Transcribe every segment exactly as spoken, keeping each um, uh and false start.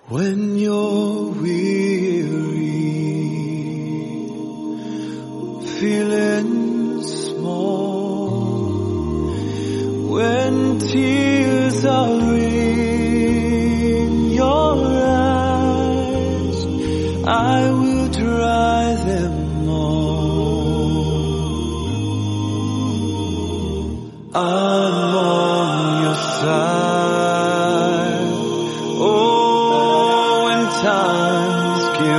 When you're weary, feeling small, when tears are in your eyes, I will dry them all. I'm on your side. Oh, when times get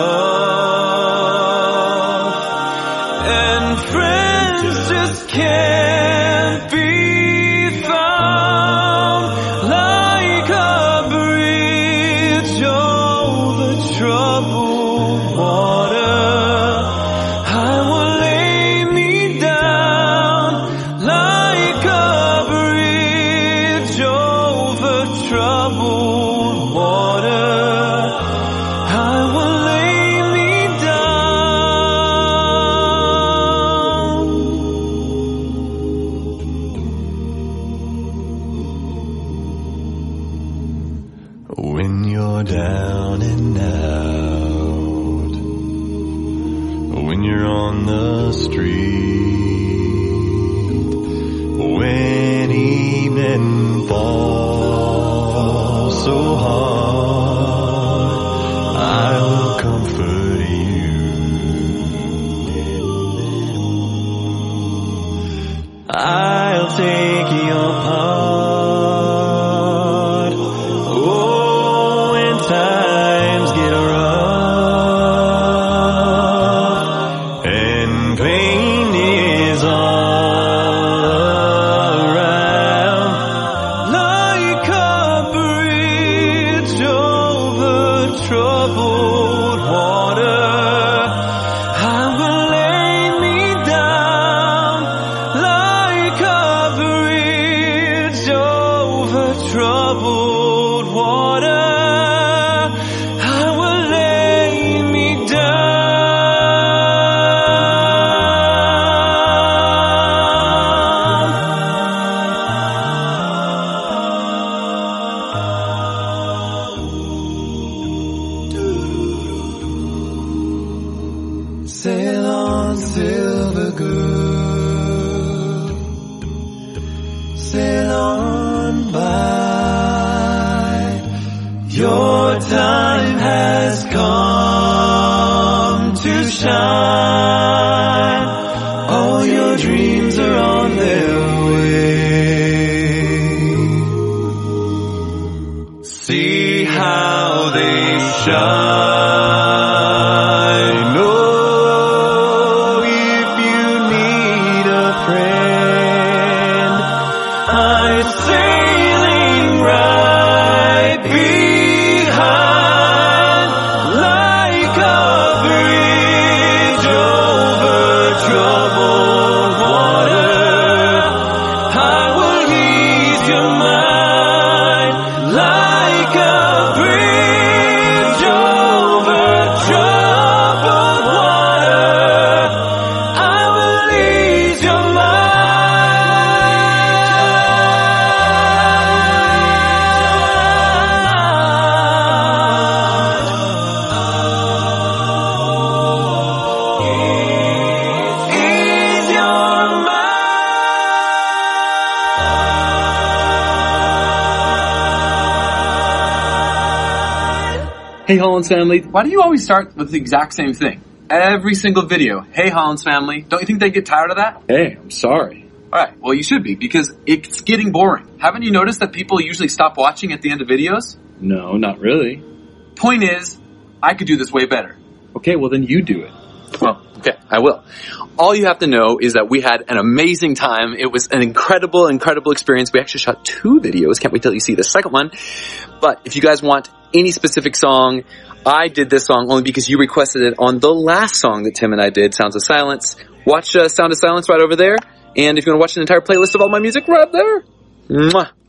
rough and friends just can't be found, like a bridge over troubled water, I will lay me down. Like a bridge over troubled water, I will lay me down. When you're down and out, when you're on the street, when evening falls so hard, I will comfort you. I'll take your part. Oh, when times get rough and pain is all around, like a bridge over troubled water, I will lay me down. Like a bridge over troubled water, I will lay me down. Sail on, silver girl, sail on by. Your time has come to shine. All your dreams are on their way. See how they shine. Oh, if you need a friend, I'm sailing right behind. Like a bridge over troubled water, I will ease your mind. Like a bridge over troubled water, I will ease your mind. Ease your mind. Hey Hollins family, why do you always start with the exact same thing? Every single video, hey Hollins family, don't you think they get tired of that? Hey, I'm sorry. Alright, well you should be, because it's getting boring. Haven't you noticed that people usually stop watching at the end of videos? No, not really. Point is, I could do this way better. Okay, well then you do it. Well, okay, I will. All you have to know is that we had an amazing time. It was an incredible, incredible experience. We actually shot two videos. Can't wait till you see the second one. But if you guys want any specific song, I did this song only because you requested it on the last song that Tim and I did, Sounds of Silence. Watch uh, Sound of Silence right over there. And if you want to watch an entire playlist of all my music, right up there. Mwah.